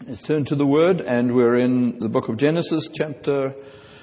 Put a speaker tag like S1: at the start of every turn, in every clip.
S1: Let's turn to the Word, and we're in the book of Genesis, chapter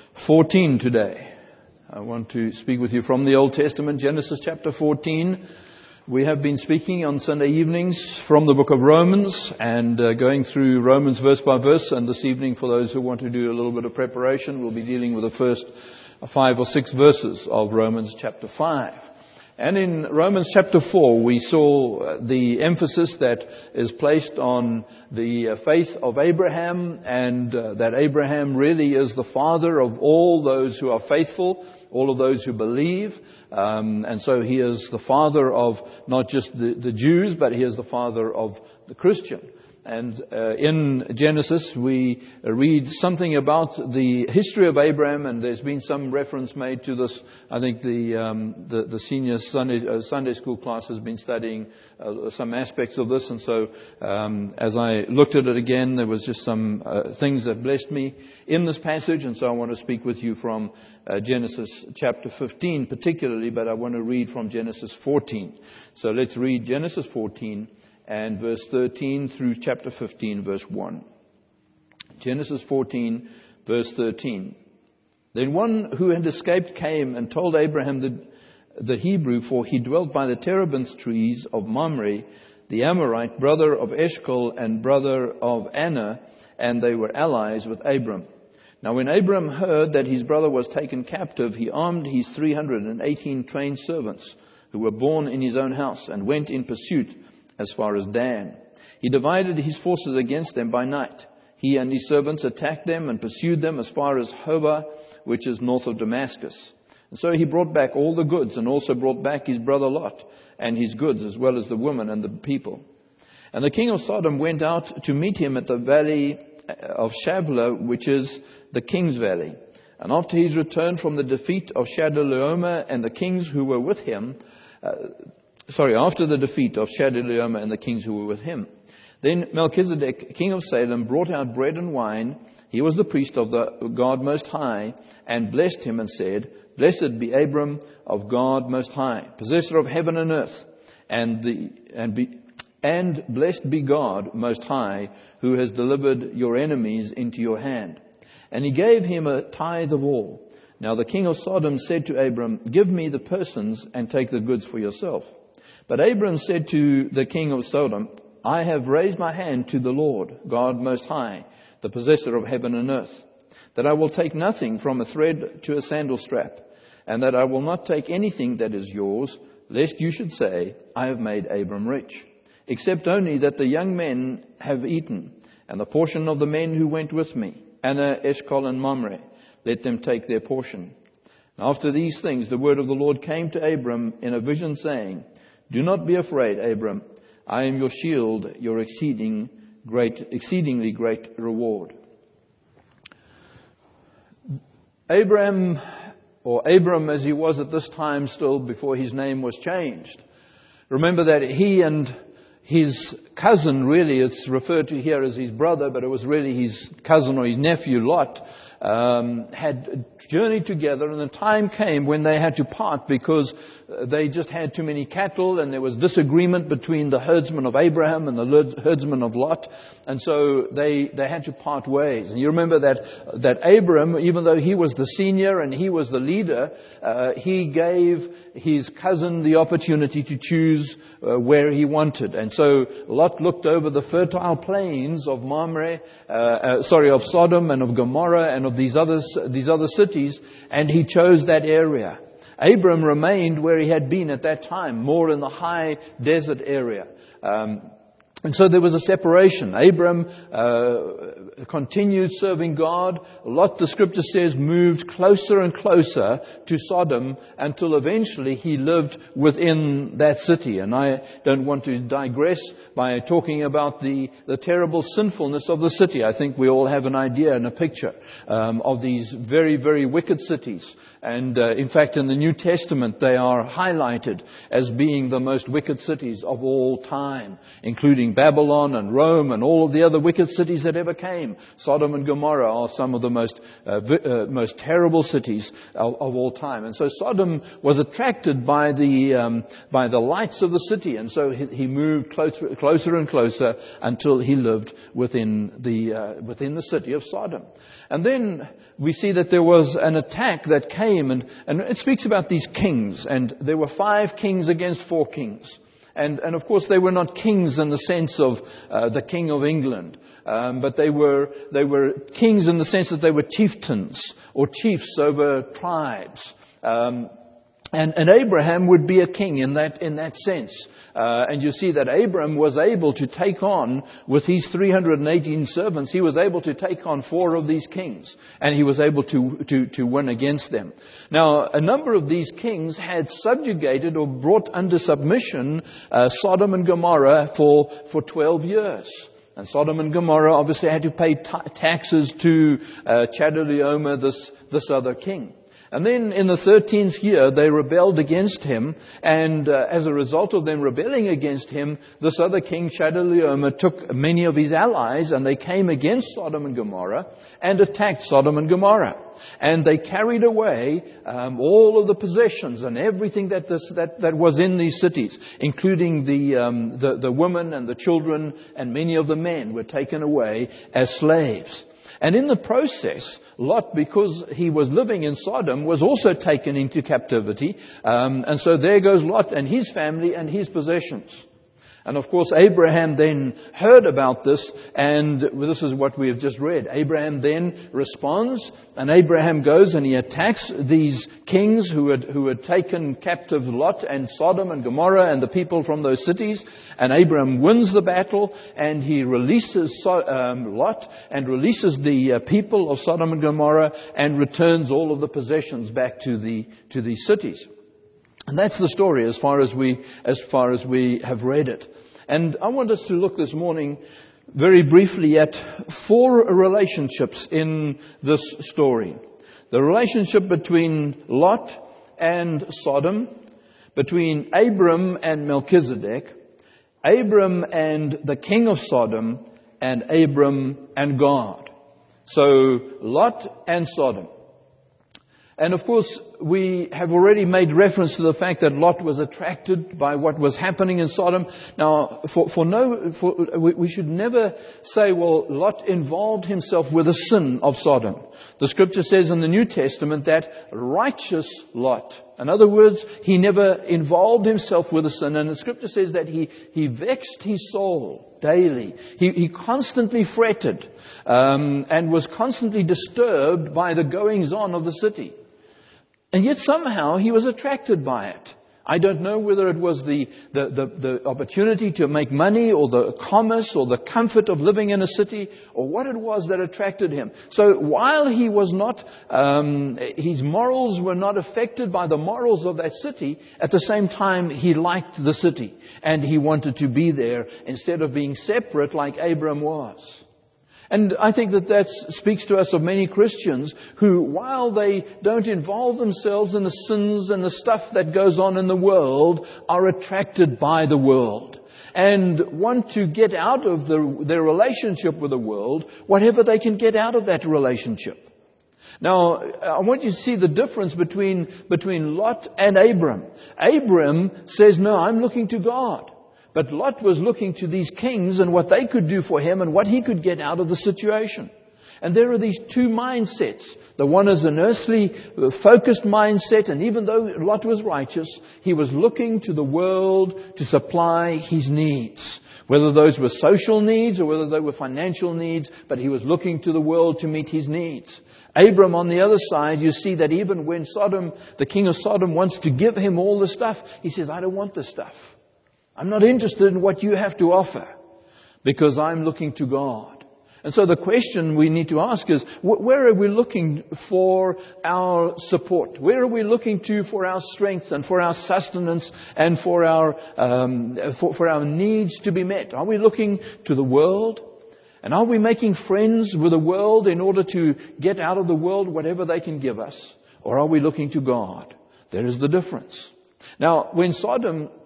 S1: 14 today. I want to speak with you from the Old Testament, Genesis chapter 14. We have been speaking on Sunday evenings from the book of Romans and going through Romans verse by verse. And this evening, for those who want to do a little bit of preparation, we'll be dealing with the first 5 or 6 verses of Romans chapter 5. And in Romans chapter 4, we saw the emphasis that is placed on the faith of Abraham, and that Abraham really is the father of all those who are faithful, all of those who believe. And so he is the father of not just the Jews, but he is the father of the Christian. And in Genesis, we read something about the history of Abraham, and there's been some reference made to this. I think the senior Sunday school class has been studying some aspects of this, and so as I looked at it again, there was just some things that blessed me in this passage, and so I want to speak with you from Genesis chapter 15 particularly, but I want to read from Genesis 14. So let's read Genesis 14. And verse 13 through chapter 15, verse 1. Genesis 14, verse 13. Then one who had escaped came and told Abraham the Hebrew, for he dwelt by the terebinth trees of Mamre, the Amorite, brother of Eshcol and brother of Aner, and they were allies with Abram. Now when Abram heard that his brother was taken captive, he armed his 318 trained servants who were born in his own house, and went in pursuit as far as Dan. He divided his forces against them by night. He and his servants attacked them and pursued them as far as Hobah, which is north of Damascus. And so he brought back all the goods, and also brought back his brother Lot and his goods, as well as the women and the people. And the king of Sodom went out to meet him at the valley of Shavla, which is the king's valley. And after his return from the defeat of Chedorlaomer and the kings who were with him, after the defeat of Chedorlaomer and the kings who were with him. Then Melchizedek, king of Salem, brought out bread and wine. He was the priest of the God Most High, and blessed him and said, Blessed be Abram of God Most High, possessor of heaven and earth, and blessed be God Most High, who has delivered your enemies into your hand. And he gave him a tithe of all. Now the king of Sodom said to Abram, Give me the persons and take the goods for yourself. But Abram said to the king of Sodom, I have raised my hand to the Lord, God Most High, the possessor of heaven and earth, that I will take nothing from a thread to a sandal strap, and that I will not take anything that is yours, lest you should say, I have made Abram rich, except only that the young men have eaten, and the portion of the men who went with me, Aner, Eshcol, and Mamre, let them take their portion. After these things, the word of the Lord came to Abram in a vision, saying, Do not be afraid, Abram. I am your shield, your exceedingly great reward. Abram as he was at this time still before his name was changed. Remember that he and his cousin, really it's referred to here as his brother, but it was really his cousin or his nephew Lot, had journeyed together, and the time came when they had to part because they just had too many cattle, and there was disagreement between the herdsmen of Abraham and the herdsmen of Lot, and so they had to part ways. And you remember that Abram, even though he was the senior and he was the leader, he gave his cousin the opportunity to choose where he wanted. And so Lot looked over the fertile plains of of Sodom and of Gomorrah and of these other cities, and he chose that area. Abram remained where he had been at that time, more in the high desert area. And so there was a separation. Abram continued serving God. Lot, the scripture says, moved closer and closer to Sodom until eventually he lived within that city. And I don't want to digress by talking about the terrible sinfulness of the city. I think we all have an idea and a picture of these very, very wicked cities. And in fact, in the New Testament, they are highlighted as being the most wicked cities of all time, including Babylon and Rome and all of the other wicked cities that ever came. Sodom and Gomorrah are some of the most terrible cities of all time. And so Sodom was attracted by the lights of the city, and so he moved closer and closer until he lived within the city of Sodom. And then we see that there was an attack that came, and it speaks about these kings, and there were 5 kings against 4 kings. And of course they were not kings in the sense of the King of England, but they were kings in the sense that they were chieftains or chiefs over tribes. And Abraham would be a king in that sense. And you see that Abram was able to take on, with his 318 servants, he was able to take on 4 of these kings. And he was able to win against them. Now, a number of these kings had subjugated or brought under submission Sodom and Gomorrah for 12 years. And Sodom and Gomorrah obviously had to pay taxes to Chedorlaomer, this other king. And then in the 13th year, they rebelled against him. And as a result of them rebelling against him, this other king, Chedorlaomer, took many of his allies, and they came against Sodom and Gomorrah and attacked Sodom and Gomorrah. And they carried away all of the possessions and everything that was in these cities, including the women and the children, and many of the men were taken away as slaves. And in the process, Lot, because he was living in Sodom, was also taken into captivity. And so there goes Lot and his family and his possessions. And of course, Abraham then heard about this, and this is what we have just read. Abraham then responds, and Abraham goes and he attacks these kings who had taken captive Lot and Sodom and Gomorrah and the people from those cities. And Abraham wins the battle, and he releases Lot and releases the people of Sodom and Gomorrah, and returns all of the possessions back to these cities. And that's the story as far as we have read it. And I want us to look this morning very briefly at 4 relationships in this story. The relationship between Lot and Sodom, between Abram and Melchizedek, Abram and the king of Sodom, and Abram and God. So Lot and Sodom. And of course, we have already made reference to the fact that Lot was attracted by what was happening in Sodom. Now, we should never say, well, Lot involved himself with the sin of Sodom. The scripture says in the New Testament that righteous Lot, in other words, he never involved himself with the sin. And the scripture says that he vexed his soul daily. He constantly fretted, and was constantly disturbed by the goings on of the city. And yet somehow he was attracted by it. I don't know whether it was the opportunity to make money, or the commerce, or the comfort of living in a city, or what it was that attracted him. So while he was not, his morals were not affected by the morals of that city, at the same time he liked the city, and he wanted to be there instead of being separate like Abram was. And I think that speaks to us of many Christians who, while they don't involve themselves in the sins and the stuff that goes on in the world, are attracted by the world and want to get out of their relationship with the world, whatever they can get out of that relationship. Now, I want you to see the difference between Lot and Abram. Abram says, no, I'm looking to God. But Lot was looking to these kings and what they could do for him and what he could get out of the situation. And there are these 2 mindsets. The one is an earthly focused mindset, and even though Lot was righteous, he was looking to the world to supply his needs. Whether those were social needs or whether they were financial needs, but he was looking to the world to meet his needs. Abram, on the other side, you see that even when the king of Sodom wants to give him all the stuff, he says, I don't want this stuff. I'm not interested in what you have to offer, because I'm looking to God. And so the question we need to ask is, where are we looking for our support? Where are we looking to for our strength and for our sustenance and for our needs to be met? Are we looking to the world? And are we making friends with the world in order to get out of the world whatever they can give us? Or are we looking to God? There is the difference. Now, when Sodom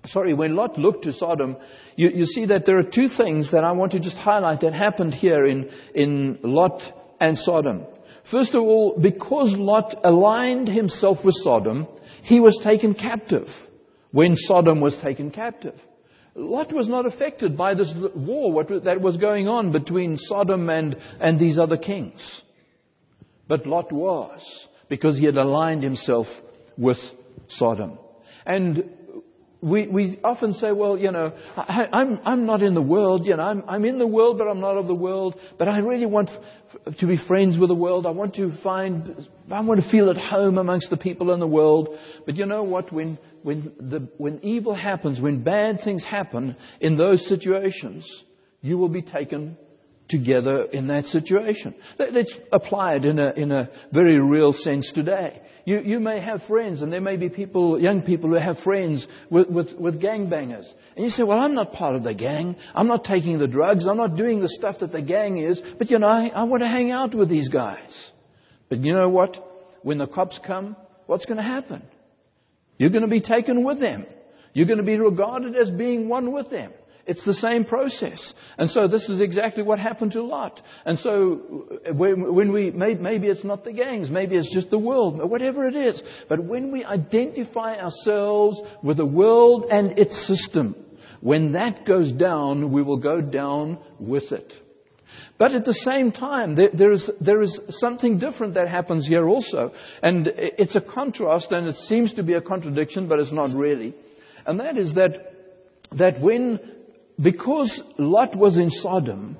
S1: when Lot looked to Sodom, you see that there are two things that I want to just highlight that happened here in Lot and Sodom. First of all, because Lot aligned himself with Sodom, he was taken captive when Sodom was taken captive. Lot was not affected by this war that was going on between Sodom and these other kings. But Lot was, because he had aligned himself with Sodom. And we often say, well, I'm not in the world. I'm in the world, but I'm not of the world. But I really want to be friends with the world. I want to feel at home amongst the people in the world. But you know what? When evil happens, when bad things happen in those situations, you will be taken together in that situation. Let's apply it in a very real sense today. You may have friends, and there may be young people who have friends with gangbangers. And you say, well, I'm not part of the gang. I'm not taking the drugs. I'm not doing the stuff that the gang is. But I want to hang out with these guys. But you know what? When the cops come, what's going to happen? You're going to be taken with them. You're going to be regarded as being one with them. It's the same process. And so this is exactly what happened to Lot. And so when maybe it's not the gangs, maybe it's just the world, whatever it is. But when we identify ourselves with the world and its system, when that goes down, we will go down with it. But at the same time, there is something different that happens here also. And it's a contrast, and it seems to be a contradiction, but it's not really. And that is that because Lot was in Sodom,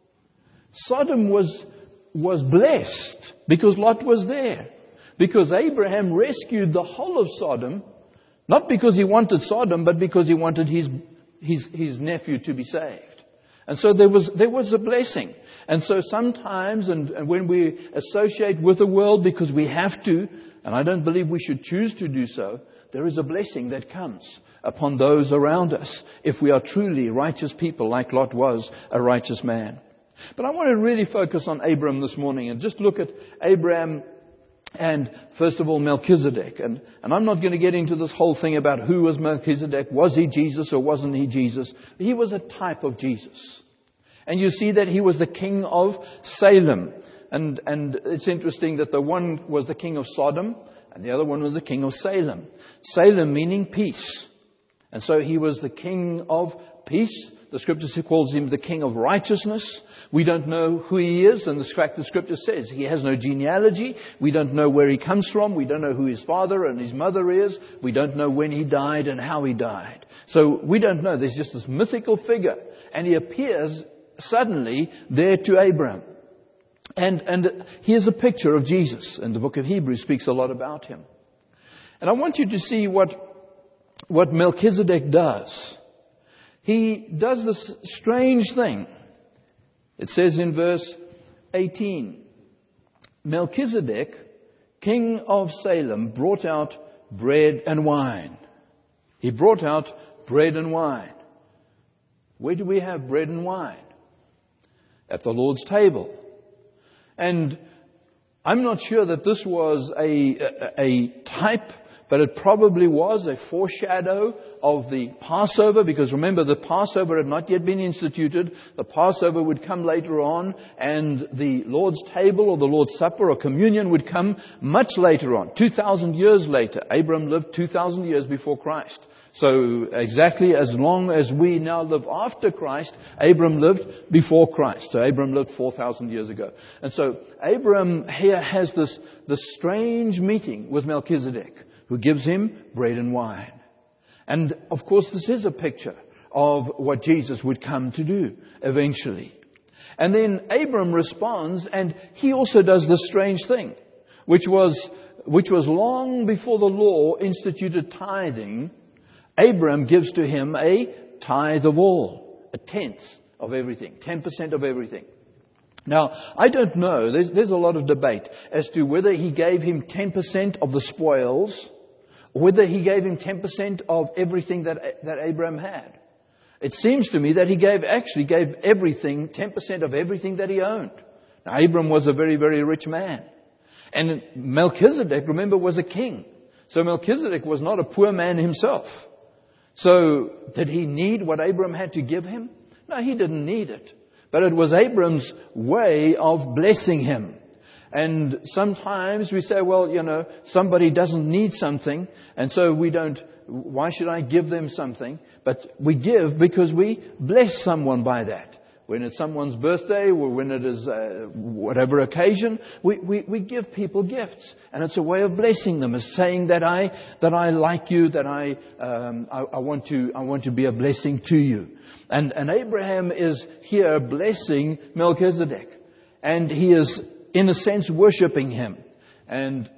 S1: Sodom was blessed because Lot was there. Because Abraham rescued the whole of Sodom, not because he wanted Sodom, but because he wanted his nephew to be saved. And so there was a blessing. And so sometimes, and when we associate with the world because we have to, and I don't believe we should choose to do so, there is a blessing that comes upon those around us if we are truly righteous people like Lot was a righteous man. But I want to really focus on Abram this morning and just look at Abraham and first of all Melchizedek. And I'm not going to get into this whole thing about who was Melchizedek. Was he Jesus or wasn't he Jesus? He was a type of Jesus. And you see that he was the king of Salem. And it's interesting that the one was the king of Sodom and the other one was the king of Salem. Salem meaning peace. And so he was the king of peace. The scripture calls him the king of righteousness. We don't know who he is. And the fact the scripture says he has no genealogy. We don't know where he comes from. We don't know who his father and his mother is. We don't know when he died and how he died. So we don't know. There's just this mythical figure. And he appears suddenly there to Abram. And here's a picture of Jesus. And the book of Hebrews speaks a lot about him. And I want you to see what Melchizedek does. He does this strange thing. It says in verse 18, Melchizedek, king of Salem, brought out bread and wine. He brought out bread and wine. Where do we have bread and wine? At the Lord's table. And I'm not sure that this was a type, but it probably was a foreshadow of the Passover, because remember, the Passover had not yet been instituted. The Passover would come later on, and the Lord's table or the Lord's Supper or communion would come much later on, 2,000 years later. Abram lived 2,000 years before Christ. So exactly as long as we now live after Christ, Abram lived before Christ. So Abram lived 4,000 years ago. And so Abram here has this strange meeting with Melchizedek, who gives him bread and wine. And of course, this is a picture of what Jesus would come to do eventually. And then Abram responds, and he also does this strange thing, which was long before the law instituted tithing. Abram gives to him a tithe of all, a tenth of everything, 10% of everything. Now, I don't know, there's a lot of debate as to whether he gave him 10% of the spoils, or whether he gave him 10% of everything that Abram had. It seems to me that he actually gave everything, 10% of everything that he owned. Now, Abram was a very, very rich man. And Melchizedek, remember, was a king. So Melchizedek was not a poor man himself. So did he need what Abram had to give him? No, he didn't need it. But it was Abram's way of blessing him. And sometimes we say, well, somebody doesn't need something, and so why should I give them something? But we give because we bless someone by that. When it's someone's birthday or when it is whatever occasion, we give people gifts. And it's a way of blessing them. It's saying that I like you, that I want to be a blessing to you. And Abraham is here blessing Melchizedek. And he is, in a sense, worshipping him. And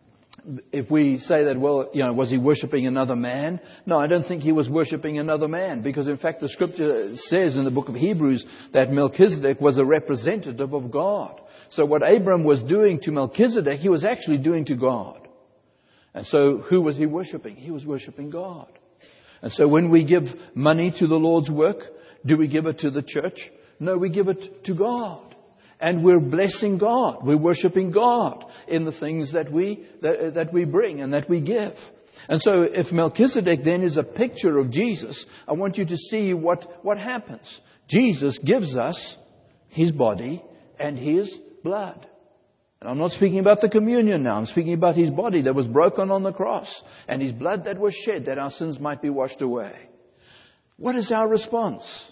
S1: if we say that, was he worshipping another man? No, I don't think he was worshipping another man. Because in fact, the scripture says in the book of Hebrews that Melchizedek was a representative of God. So what Abram was doing to Melchizedek, he was actually doing to God. And so who was he worshipping? He was worshipping God. And so when we give money to the Lord's work, do we give it to the church? No, we give it to God. And we're blessing God. We're worshiping God in the things that we bring and that we give. And so if Melchizedek then is a picture of Jesus, I want you to see what happens. Jesus gives us his body and his blood. And I'm not speaking about the communion now. I'm speaking about his body that was broken on the cross and his blood that was shed that our sins might be washed away. What is our response?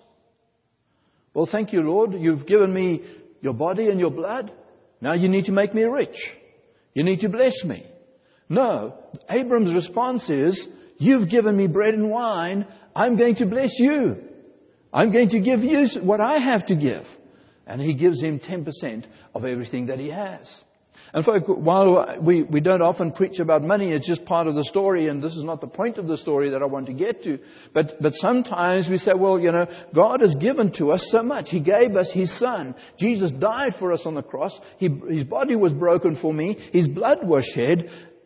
S1: Well, thank you, Lord. You've given me your body and your blood. Now you need to make me rich. You need to bless me. No, Abram's response is, you've given me bread and wine. I'm going to bless you. I'm going to give you what I have to give. And he gives him 10% of everything that he has. And folks, while we don't often preach about money, it's just part of the story, and this is not the point of the story that I want to get to. But sometimes we say, God has given to us so much. He gave us his son. Jesus died for us on the cross. His body was broken for me. His blood was shed.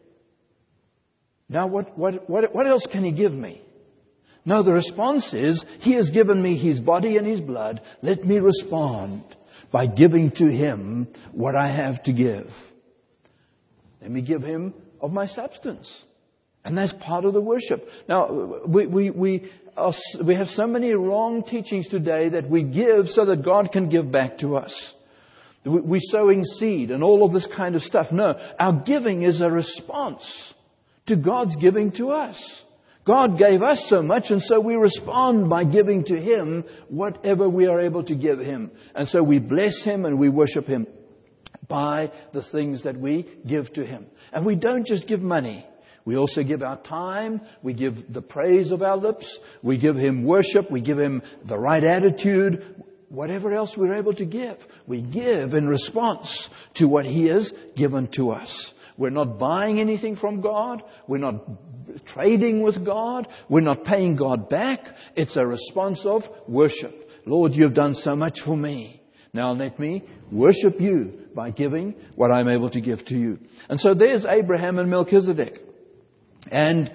S1: Now what else can he give me? No, the response is, he has given me his body and his blood. Let me respond by giving to him what I have to give. Let me give him of my substance. And that's part of the worship. Now, we have so many wrong teachings today that we give so that God can give back to us. We're sowing seed and all of this kind of stuff. No, our giving is a response to God's giving to us. God gave us so much, and so we respond by giving to him whatever we are able to give him. And so we bless him and we worship him by the things that we give to him. And we don't just give money. We also give our time. We give the praise of our lips. We give him worship. We give him the right attitude. Whatever else we're able to give, we give in response to what he has given to us. We're not buying anything from God. We're not trading with God. We're not paying God back. It's a response of worship. Lord, you've done so much for me. Now let me worship you by giving what I'm able to give to you. And so there's Abraham and Melchizedek. And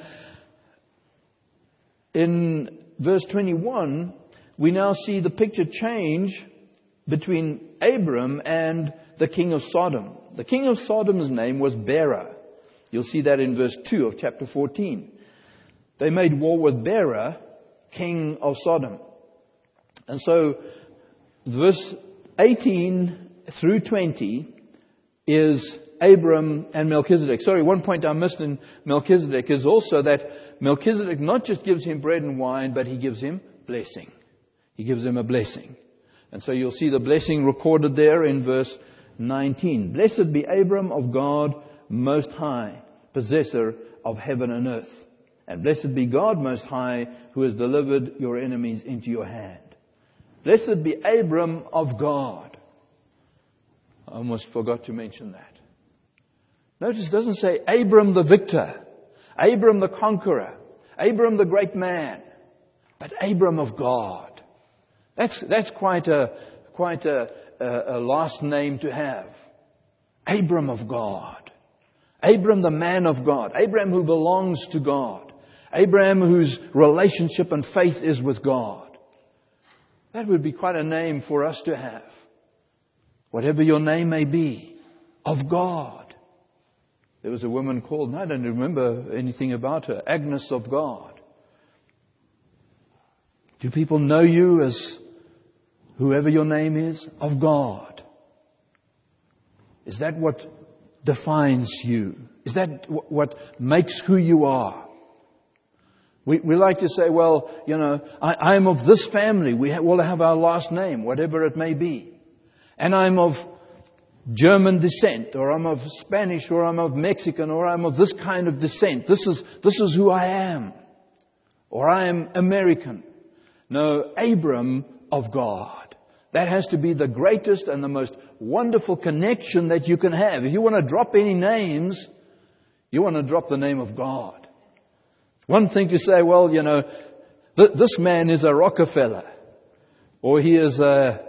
S1: in verse 21, we now see the picture change between Abram and the king of Sodom. The king of Sodom's name was Bera. You'll see that in verse 2 of chapter 14. They made war with Bera, king of Sodom. And so verse 18 through 20 is Abram and Melchizedek. Sorry, one point I missed in Melchizedek is also that Melchizedek not just gives him bread and wine, but he gives him blessing. He gives him a blessing. And so you'll see the blessing recorded there in verse 19. Blessed be Abram of God Most High, possessor of heaven and earth. And blessed be God Most High, who has delivered your enemies into your hand. Blessed be Abram of God. I almost forgot to mention that. Notice it doesn't say Abram the victor, Abram the conqueror, Abram the great man, but Abram of God. That's quite a last name to have. Abram of God. Abram the man of God. Abram who belongs to God. Abram whose relationship and faith is with God. That would be quite a name for us to have. Whatever your name may be, of God. There was a woman called, I don't remember anything about her, Agnes of God. Do people know you as whoever your name is? Of God. Is that what defines you? Is that what makes who you are? We like to say, well, I am of this family. We all have our last name, whatever it may be. And I'm of German descent, or I'm of Spanish, or I'm of Mexican, or I'm of this kind of descent. This is who I am. Or I am American. No, Abram of God. That has to be the greatest and the most wonderful connection that you can have. If you want to drop any names, you want to drop the name of God. One thing to say, well, this man is a Rockefeller, or he is a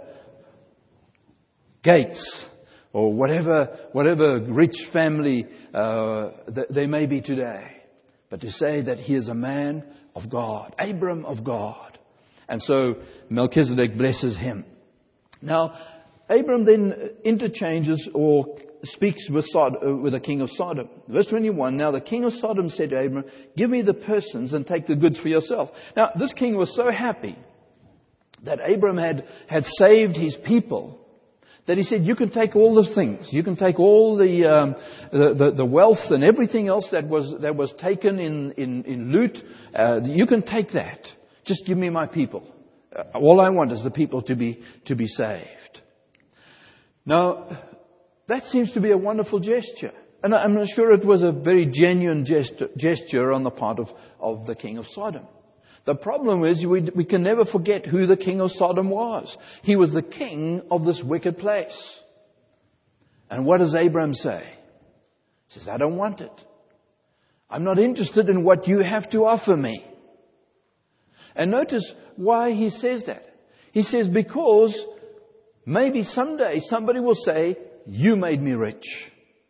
S1: Gates, or whatever rich family they may be today. But to say that he is a man of God, Abram of God. And so Melchizedek blesses him. Now, Abram then interchanges or speaks with the king of Sodom. Verse 21, now the king of Sodom said to Abram, give me the persons and take the goods for yourself. Now, this king was so happy that Abram had saved his people that he said, you can take all the things. You can take all the wealth and everything else that was taken in loot. You can take that. Just give me my people. All I want is the people to be saved. Now, that seems to be a wonderful gesture. And I'm not sure it was a very genuine gesture on the part of the king of Sodom. The problem is we can never forget who the king of Sodom was. He was the king of this wicked place. And what does Abram say? He says, I don't want it. I'm not interested in what you have to offer me. And notice why he says that. He says, because maybe someday somebody will say, you made me rich.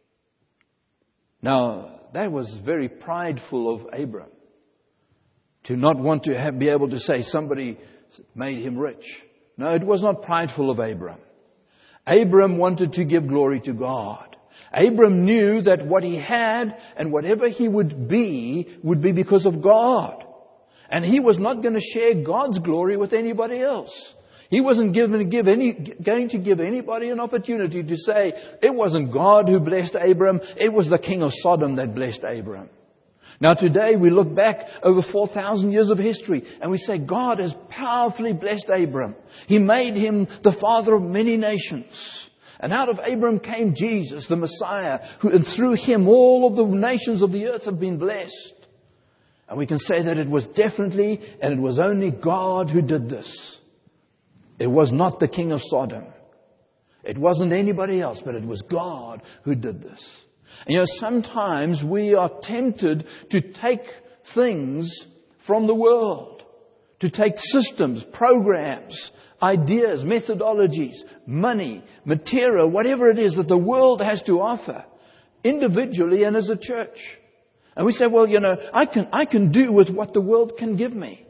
S1: Now, that was very prideful of Abram. To not want to be able to say somebody made him rich. No, it was not prideful of Abram. Abram wanted to give glory to God. Abram knew that what he had and whatever he would be because of God. And he was not going to share God's glory with anybody else. He wasn't going to give anybody an opportunity to say, it wasn't God who blessed Abram, it was the king of Sodom that blessed Abram. Now today we look back over 4,000 years of history and we say God has powerfully blessed Abram. He made him the father of many nations. And out of Abram came Jesus, the Messiah, and through him all of the nations of the earth have been blessed. And we can say that it was definitely and it was only God who did this. It was not the king of Sodom. It wasn't anybody else, but it was God who did this. And sometimes we are tempted to take things from the world, to take systems, programs, ideas, methodologies, money, material, whatever it is that the world has to offer, individually and as a church. And we say, well, I can do with what the world can give me.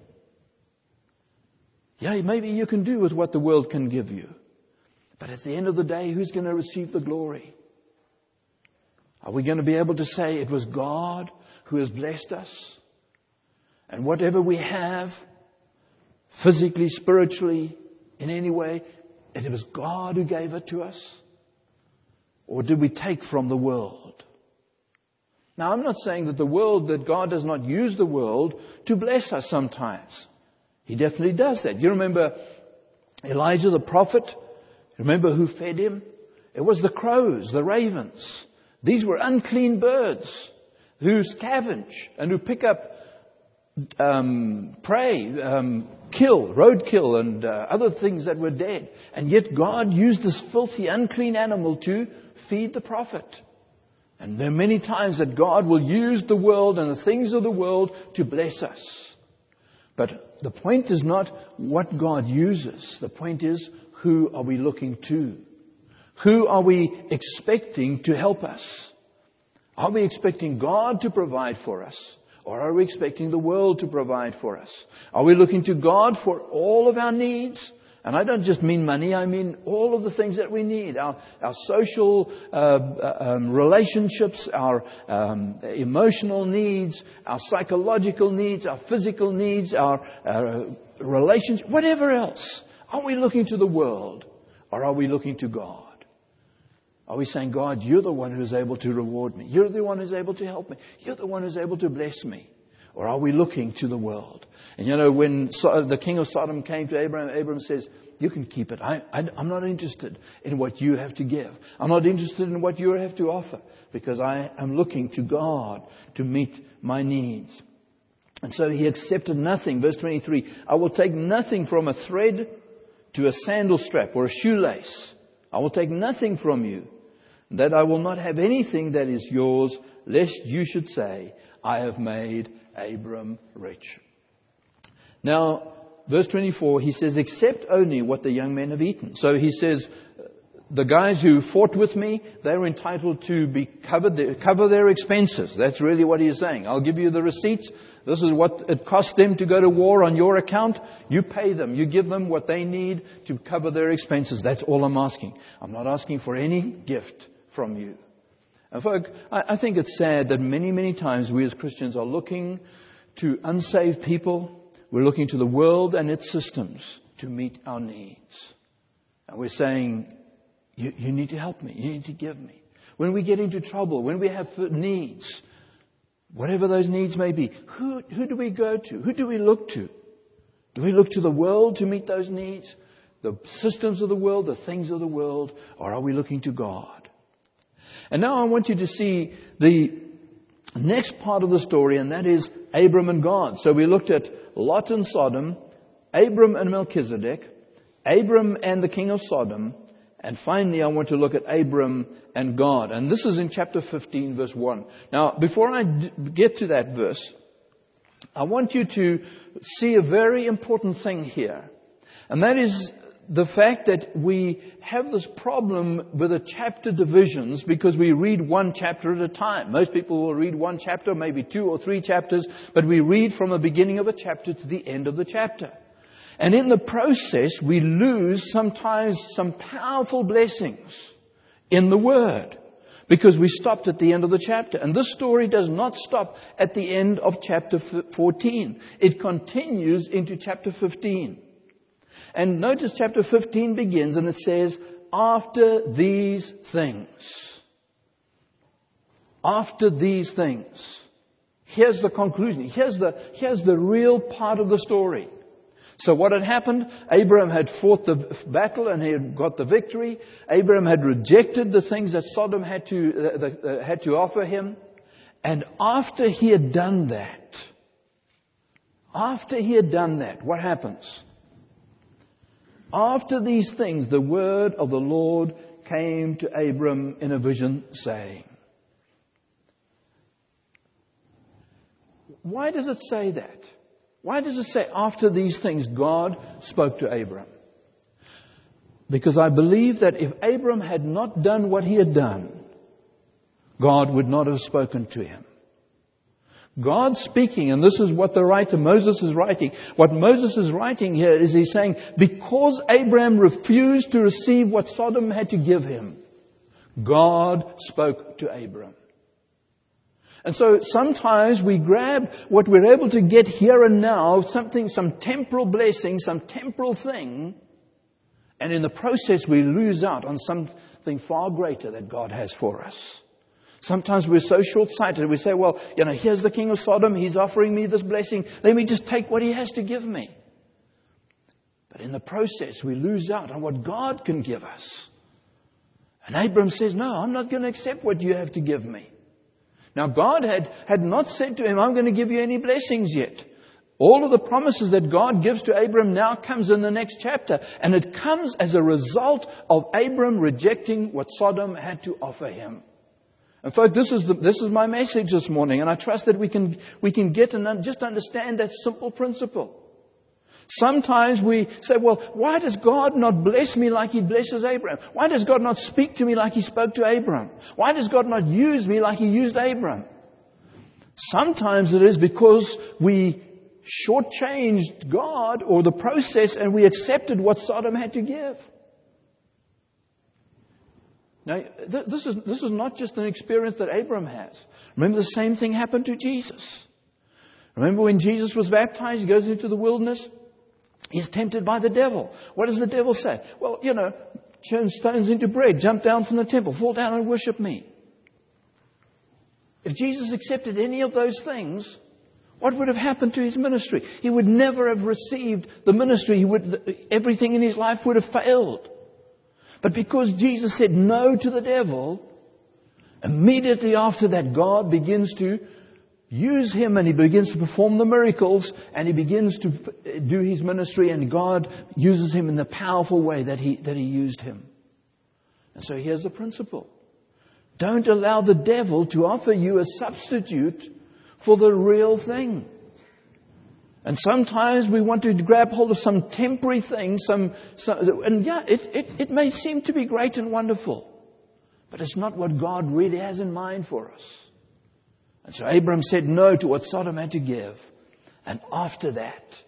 S1: Yeah, maybe you can do with what the world can give you. But at the end of the day, who's going to receive the glory? Are we going to be able to say it was God who has blessed us? And whatever we have, physically, spiritually, in any way, it was God who gave it to us? Or did we take from the world? Now, I'm not saying that God does not use the world to bless us sometimes. He definitely does that. You remember Elijah the prophet? Remember who fed him? It was the crows, the ravens. These were unclean birds who scavenge and who pick up prey, roadkill and other things that were dead. And yet God used this filthy, unclean animal to feed the prophet. And there are many times that God will use the world and the things of the world to bless us. But the point is not what God uses. The point is, who are we looking to? Who are we expecting to help us? Are we expecting God to provide for us? Or are we expecting the world to provide for us? Are we looking to God for all of our needs? And I don't just mean money, I mean all of the things that we need. Our social relationships, our emotional needs, our psychological needs, our physical needs, our relationship, whatever else. Are we looking to the world or are we looking to God? Are we saying, God, you're the one who's able to reward me. You're the one who's able to help me. You're the one who's able to bless me. Or are we looking to the world? And when the king of Sodom came to Abraham, Abraham says, you can keep it. I'm not interested in what you have to give. I'm not interested in what you have to offer, because I am looking to God to meet my needs. And so he accepted nothing. Verse 23, I will take nothing from a thread to a sandal strap or a shoelace. I will take nothing from you, that I will not have anything that is yours, lest you should say, I have made Abram rich. Now, verse 24, he says, except only what the young men have eaten. So he says, the guys who fought with me, they're entitled to be cover their expenses. That's really what he's saying. I'll give you the receipts. This is what it cost them to go to war on your account. You pay them. You give them what they need to cover their expenses. That's all I'm asking. I'm not asking for any gift from you. And folks, I think it's sad that many, many times we as Christians are looking to unsaved people. We're looking to the world and its systems to meet our needs. And we're saying, you need to help me. You need to give me. When we get into trouble, when we have needs, whatever those needs may be, who do we go to? Who do we look to? Do we look to the world to meet those needs? The systems of the world, the things of the world? Or are we looking to God? And now I want you to see the next part of the story, and that is Abram and God. So we looked at Lot and Sodom, Abram and Melchizedek, Abram and the king of Sodom, and finally I want to look at Abram and God. And this is in chapter 15, verse 1. Now, before I get to that verse, I want you to see a very important thing here. And that is the fact that we have this problem with the chapter divisions because we read one chapter at a time. Most people will read one chapter, maybe 2 or 3 chapters, but we read from the beginning of a chapter to the end of the chapter. And in the process, we lose sometimes some powerful blessings in the Word because we stopped at the end of the chapter. And this story does not stop at the end of chapter 14. It continues into chapter 15. And notice chapter 15 begins and it says, after these things. After these things. Here's the conclusion. Here's the real part of the story. So what had happened? Abraham had fought the battle and he had got the victory. Abraham had rejected the things that Sodom had to offer him. And after he had done that, what happens? After these things, the word of the Lord came to Abram in a vision, saying. Why does it say that? Why does it say after these things God spoke to Abram? Because I believe that if Abram had not done what he had done, God would not have spoken to him. God speaking, and this is what the writer Moses is writing. What Moses is writing here is he's saying, because Abraham refused to receive what Sodom had to give him, God spoke to Abram. And so sometimes we grab what we're able to get here and now, some temporal blessing, some temporal thing, and in the process we lose out on something far greater that God has for us. Sometimes we're so short-sighted. We say, well, here's the king of Sodom. He's offering me this blessing. Let me just take what he has to give me. But in the process, we lose out on what God can give us. And Abram says, no, I'm not going to accept what you have to give me. Now, God had not said to him, I'm going to give you any blessings yet. All of the promises that God gives to Abram now comes in the next chapter. And it comes as a result of Abram rejecting what Sodom had to offer him. And folks, this is my message this morning, and I trust that we can get and just understand that simple principle. Sometimes we say, well, why does God not bless me like He blesses Abraham? Why does God not speak to me like He spoke to Abraham? Why does God not use me like He used Abraham? Sometimes it is because we shortchanged God or the process and we accepted what Sodom had to give. Now, this is not just an experience that Abraham has. Remember, the same thing happened to Jesus. Remember when Jesus was baptized, He goes into the wilderness. He's tempted by the devil. What does the devil say? Well, turn stones into bread, jump down from the temple, fall down and worship me. If Jesus accepted any of those things, what would have happened to his ministry? He would never have received the ministry. Everything in his life would have failed. But because Jesus said no to the devil, immediately after that, God begins to use him, and he begins to perform the miracles, and he begins to do his ministry, and God uses him in the powerful way that he used him. And so here's the principle. Don't allow the devil to offer you a substitute for the real thing. And sometimes we want to grab hold of some temporary thing, it may seem to be great and wonderful, but it's not what God really has in mind for us. And so Abram said no to what Sodom had to give. And after that,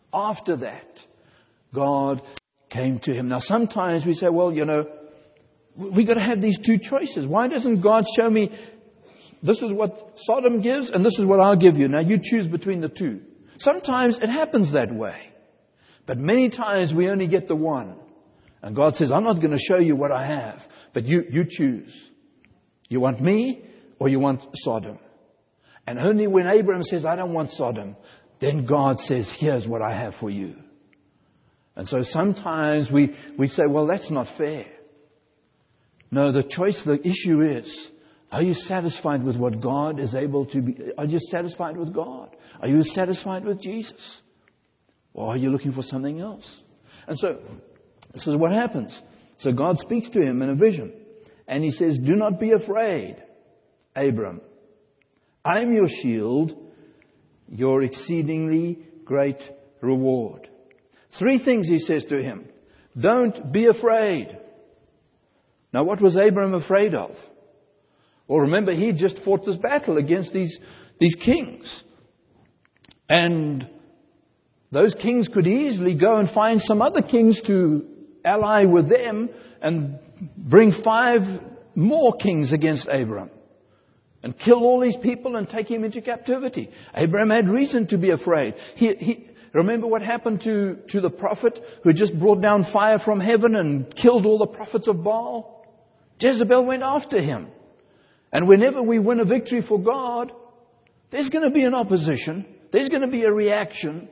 S1: God came to him. Now sometimes we say, well, we got to have these two choices. Why doesn't God show me, this is what Sodom gives and this is what I'll give you. Now you choose between the two. Sometimes it happens that way. But many times we only get the one. And God says, I'm not going to show you what I have, but you choose. You want me or you want Sodom? And only when Abraham says, I don't want Sodom, then God says, here's what I have for you. And so sometimes we say, well, that's not fair. No, the issue is, are you satisfied with what God is able to be? Are you satisfied with God? Are you satisfied with Jesus? Or are you looking for something else? And so, this is what happens. So God speaks to him in a vision. And he says, do not be afraid, Abram. I am your shield, your exceedingly great reward. 3 things he says to him. Don't be afraid. Now what was Abram afraid of? Well, remember, he just fought this battle against these kings. And those kings could easily go and find some other kings to ally with them and bring 5 more kings against Abram. And kill all these people and take him into captivity. Abraham had reason to be afraid. Remember what happened to the prophet who just brought down fire from heaven and killed all the prophets of Baal? Jezebel went after him. And whenever we win a victory for God, there's going to be an opposition. There's going to be a reaction.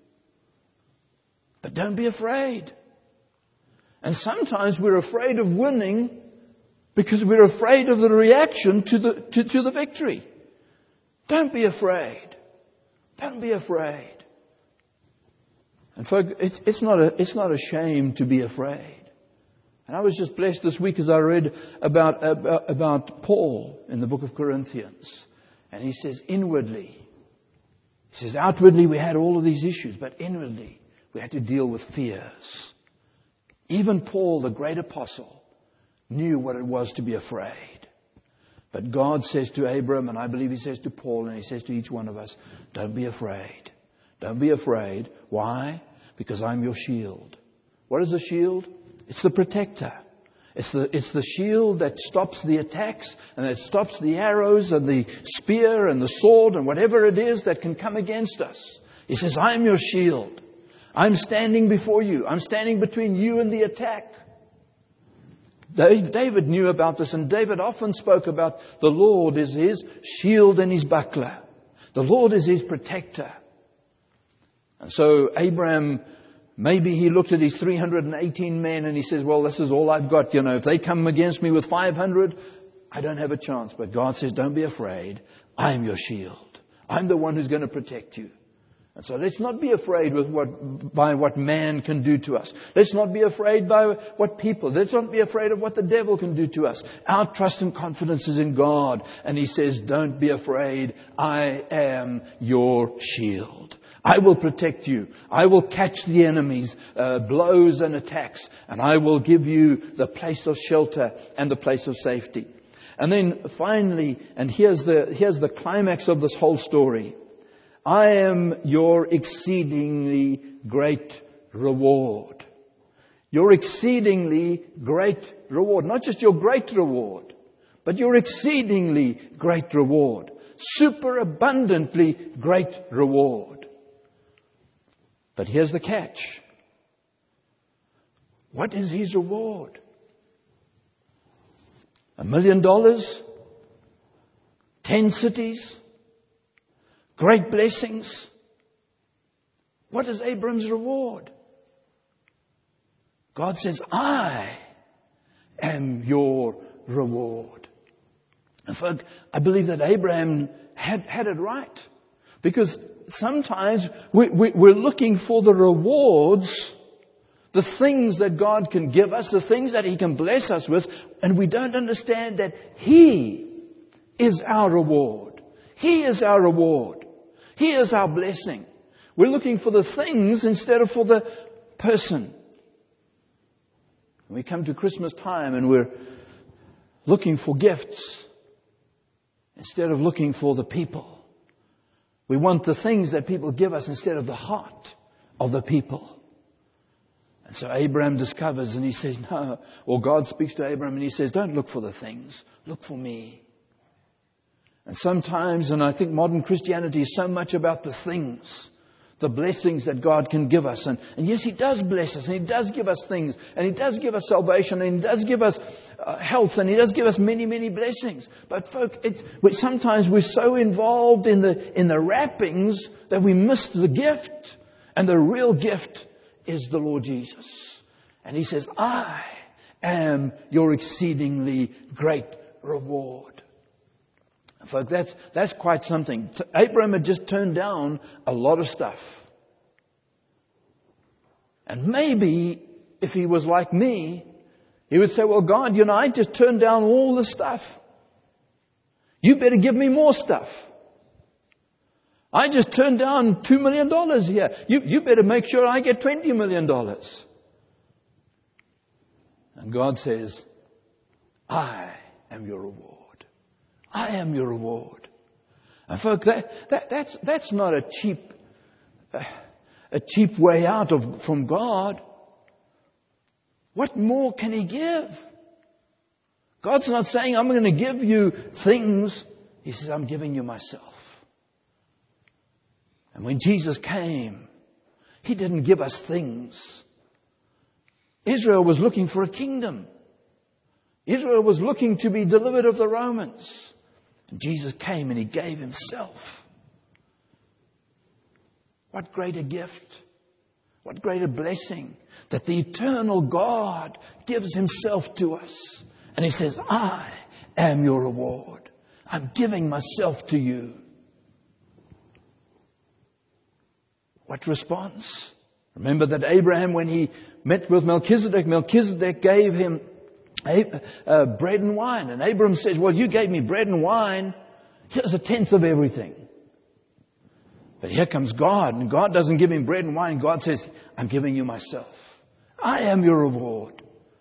S1: But don't be afraid. And sometimes we're afraid of winning because we're afraid of the reaction to the victory. Don't be afraid. Don't be afraid. And folks, it's not a shame to be afraid. And I was just blessed this week as I read about Paul in the book of Corinthians. And he says outwardly we had all of these issues, but inwardly we had to deal with fears. Even Paul, the great apostle, knew what it was to be afraid. But God says to Abram, and I believe he says to Paul, and he says to each one of us, don't be afraid. Don't be afraid. Why? Because I'm your shield. What is a shield? It's the protector. It's the shield that stops the attacks and that stops the arrows and the spear and the sword and whatever it is that can come against us. He says, I'm your shield. I'm standing before you. I'm standing between you and the attack. David knew about this, and David often spoke about the Lord is his shield and his buckler. The Lord is his protector. And so Abraham, maybe he looked at his 318 men and he says, well, this is all I've got. If they come against me with 500, I don't have a chance. But God says, don't be afraid. I'm your shield. I'm the one who's going to protect you. And so let's not be afraid by what man can do to us. Let's not be afraid by what people. Let's not be afraid of what the devil can do to us. Our trust and confidence is in God. And he says, don't be afraid. I am your shield. I will protect you. I will catch the enemy's blows and attacks. And I will give you the place of shelter and the place of safety. And then finally, and here's the climax of this whole story. I am your exceedingly great reward. Your exceedingly great reward. Not just your great reward, but your exceedingly great reward. Superabundantly great reward. But here's the catch. What is his reward? $1 million? 10 cities? Great blessings? What is Abram's reward? God says, I am your reward. In fact, I believe that Abraham had it right. Because sometimes we're looking for the rewards, the things that God can give us, the things that He can bless us with, and we don't understand that He is our reward. He is our reward. He is our blessing. We're looking for the things instead of for the person. We come to Christmas time and we're looking for gifts instead of looking for the people. We want the things that people give us instead of the heart of the people. And so Abraham discovers and he says, no. Or God speaks to Abraham and he says, don't look for the things. Look for me. And sometimes, and I think modern Christianity is so much about the things, the blessings that God can give us. And yes, He does bless us, and He does give us things, and He does give us salvation, and He does give us health, and He does give us many, many blessings. But folk, sometimes we're so involved in the wrappings that we miss the gift. And the real gift is the Lord Jesus. And He says, I am your exceedingly great reward. Folk, that's quite something. Abraham had just turned down a lot of stuff. And maybe if he was like me, he would say, well, God, I just turned down all the stuff. You better give me more stuff. I just turned down $2 million here. You better make sure I get $20 million. And God says, I am your reward. I am your reward. And folk, that's not a cheap way out from God. What more can He give? God's not saying, I'm going to give you things. He says, I'm giving you myself. And when Jesus came, He didn't give us things. Israel was looking for a kingdom. Israel was looking to be delivered of the Romans. And Jesus came and He gave Himself. What greater gift, what greater blessing that the eternal God gives Himself to us. And He says, I am your reward. I'm giving myself to you. What response? Remember that Abraham, when he met with Melchizedek gave him bread and wine. And Abram says, well, you gave me bread and wine. Here's 1/10 of everything. But here comes God, and God doesn't give him bread and wine. God says, I'm giving you myself. I am your reward.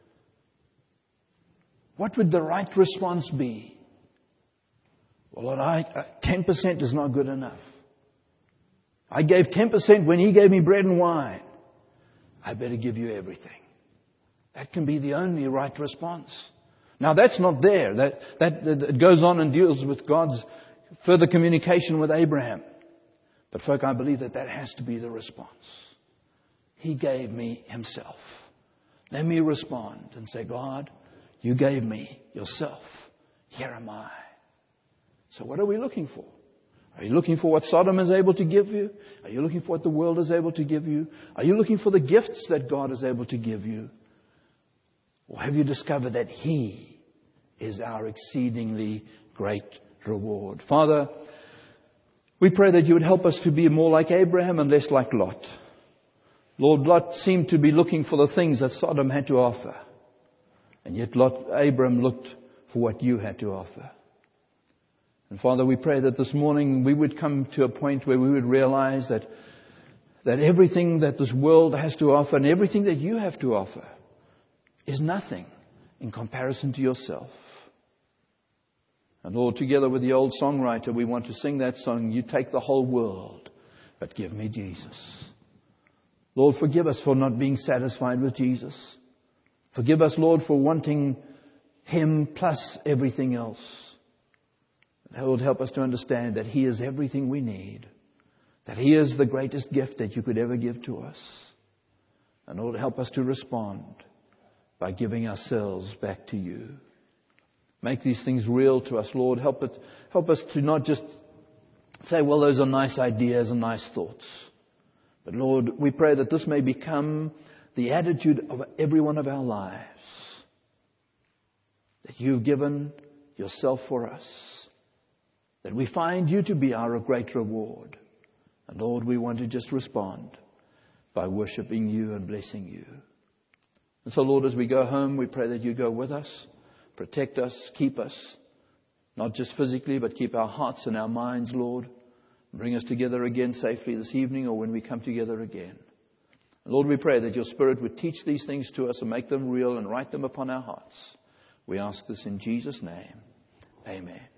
S1: What would the right response be? Well, Lord, 10% is not good enough. I gave 10% when He gave me bread and wine. I better give you everything. That can be the only right response. Now that's not there. That goes on and deals with God's further communication with Abraham. But folk, I believe that has to be the response. He gave me Himself. Let me respond and say, God, you gave me yourself. Here am I. So what are we looking for? Are you looking for what Sodom is able to give you? Are you looking for what the world is able to give you? Are you looking for the gifts that God is able to give you? Or have you discovered that He is our exceedingly great reward? Father, we pray that you would help us to be more like Abraham and less like Lot. Lord, Lot seemed to be looking for the things that Sodom had to offer. And yet Abraham looked for what you had to offer. And Father, we pray that this morning we would come to a point where we would realize that everything that this world has to offer and everything that you have to offer is nothing in comparison to yourself. And Lord, together with the old songwriter, we want to sing that song, you take the whole world, but give me Jesus. Lord, forgive us for not being satisfied with Jesus. Forgive us, Lord, for wanting Him plus everything else. Lord, help us to understand that He is everything we need. That He is the greatest gift that you could ever give to us. And Lord, help us to respond by giving ourselves back to you. Make these things real to us, Lord. Help us to not just say, well, those are nice ideas and nice thoughts. But Lord, we pray that this may become the attitude of every one of our lives. That you've given yourself for us. That we find you to be our great reward. And Lord, we want to just respond by worshiping you and blessing you. And so Lord, as we go home, we pray that you go with us, protect us, keep us, not just physically, but keep our hearts and our minds, Lord. Bring us together again safely this evening or when we come together again. And Lord, we pray that your Spirit would teach these things to us and make them real and write them upon our hearts. We ask this in Jesus' name. Amen.